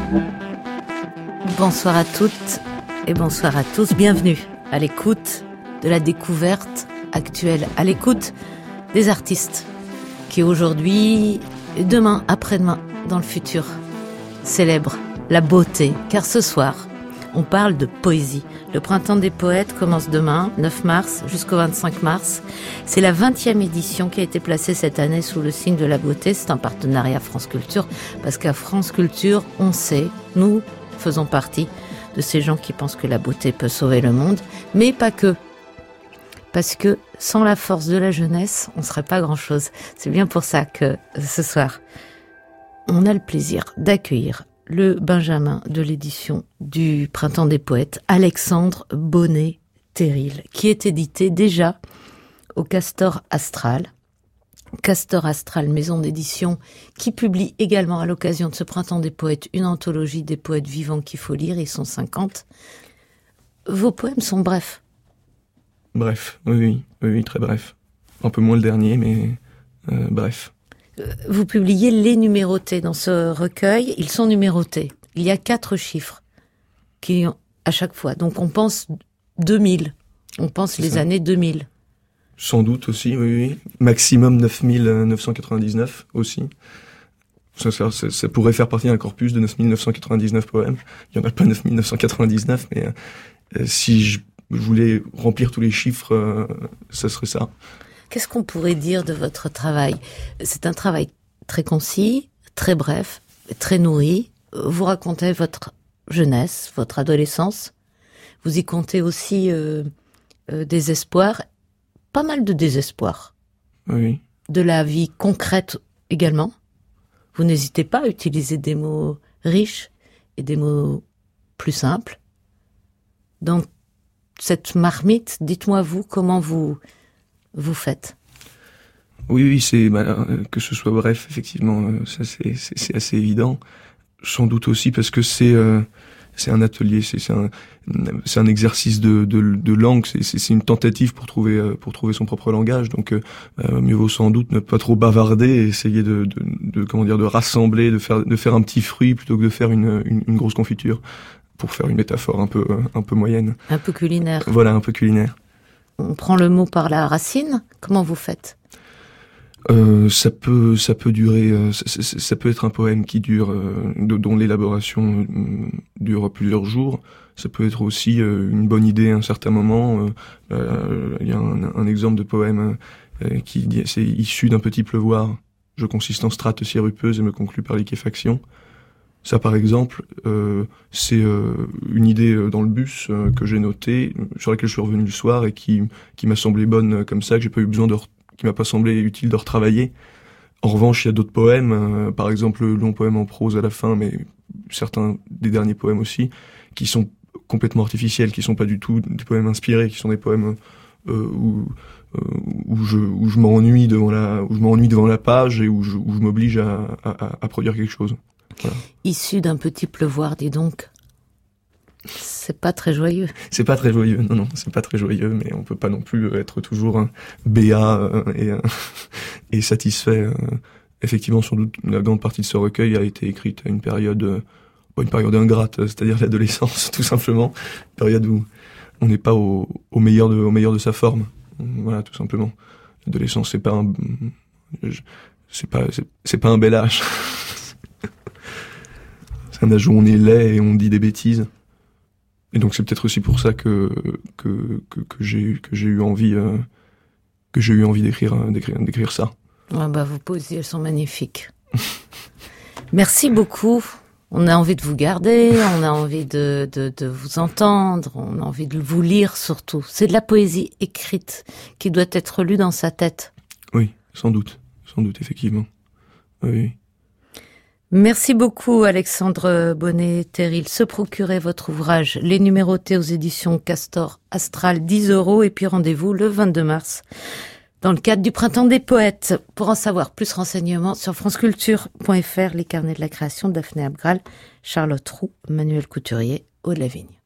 Bonsoir à toutes et bonsoir à tous. Bienvenue à l'écoute de la découverte actuelle, à l'écoute des artistes qui aujourd'hui, demain, après-demain, dans le futur, célèbrent la beauté. Car ce soir, on parle de poésie. Le printemps des poètes commence demain, 9 mars, jusqu'au 25 mars. C'est la 20e édition qui a été placée cette année sous le signe de la beauté. C'est un partenariat France Culture, parce qu'à France Culture, on sait, nous faisons partie de ces gens qui pensent que la beauté peut sauver le monde, mais pas que. Parce que sans la force de la jeunesse, on ne serait pas grand-chose. C'est bien pour ça que ce soir, on a le plaisir d'accueillir le Benjamin de l'édition du Printemps des Poètes, Alexandre Bonnet-Terril, qui est édité déjà au Castor Astral. Castor Astral, maison d'édition, qui publie également à l'occasion de ce Printemps des Poètes une anthologie des poètes vivants qu'il faut lire, ils sont 50. Vos poèmes sont brefs. Bref, oui, très bref. Un peu moins le dernier, mais bref. Vous publiez les numérotés dans ce recueil. Ils sont numérotés. Il y a 4 chiffres qui à chaque fois. Donc on pense 2000. On pense les années 2000. Sans doute aussi, oui. Maximum 9999 aussi. Ça pourrait faire partie d'un corpus de 9999 poèmes. Il n'y en a pas 9999, mais si je voulais remplir tous les chiffres, ça serait ça. Qu'est-ce qu'on pourrait dire de votre travail ? C'est un travail très concis, très bref, très nourri. Vous racontez votre jeunesse, votre adolescence. Vous y comptez aussi des espoirs, pas mal de désespoir. Oui. De la vie concrète également. Vous n'hésitez pas à utiliser des mots riches et des mots plus simples. Donc, cette marmite, dites-moi vous, comment vous faites? Oui, c'est que ce soit bref, effectivement, ça c'est assez évident. Sans doute aussi parce que c'est un atelier, c'est un exercice de langue, c'est une tentative pour trouver son propre langage. Donc mieux vaut sans doute ne pas trop bavarder et essayer de rassembler, de faire un petit fruit plutôt que de faire une grosse confiture, pour faire une métaphore un peu moyenne. Un peu culinaire. Voilà, un peu culinaire. On prend le mot par la racine. Comment vous faites ? Ça peut durer. Ça peut être un poème qui dure, dont l'élaboration dure plusieurs jours. Ça peut être aussi une bonne idée à un certain moment. Il y a un exemple de poème qui dit, c'est issu d'un petit pleuvoir. Je consiste en strates sirupeuse et me conclut par liquéfaction. Ça, par exemple, c'est une idée dans le bus que j'ai notée, sur laquelle je suis revenu le soir et qui m'a semblé bonne comme ça, que j'ai pas eu besoin qui m'a pas semblé utile de retravailler. En revanche, il y a d'autres poèmes, par exemple le long poème en prose à la fin, mais certains des derniers poèmes aussi, qui sont complètement artificiels, qui sont pas du tout des poèmes inspirés, qui sont des poèmes où je m'ennuie devant la page et où je m'oblige à produire quelque chose. Voilà. Issu d'un petit pleuvoir, dis donc. C'est pas très joyeux. C'est pas très joyeux, non, c'est pas très joyeux, mais on peut pas non plus être toujours béat et satisfait. Effectivement, sans doute, la grande partie de ce recueil a été écrite à une période ingrate, c'est-à-dire l'adolescence, tout simplement. Une période où on n'est pas au meilleur de sa forme. Voilà, tout simplement. L'adolescence, c'est pas un bel âge. C'est un âge où on est laid et on dit des bêtises. Et donc c'est peut-être aussi pour ça que j'ai eu envie d'écrire ça. Ah bah vos poésies, elles sont magnifiques. Merci beaucoup. On a envie de vous garder, on a envie de vous entendre, on a envie de vous lire surtout. C'est de la poésie écrite qui doit être lue dans sa tête. Oui, sans doute, effectivement. Oui. Merci beaucoup Alexandre Bonnet-Terril. Se procurer votre ouvrage, Les Numérotés aux éditions Castor Astral, 10 €, et puis rendez-vous le 22 mars dans le cadre du Printemps des Poètes. Pour en savoir plus, renseignements sur franceculture.fr, les carnets de la création, Daphné Abgral, Charlotte Roux, Manuel Couturier, Aude Lavigne.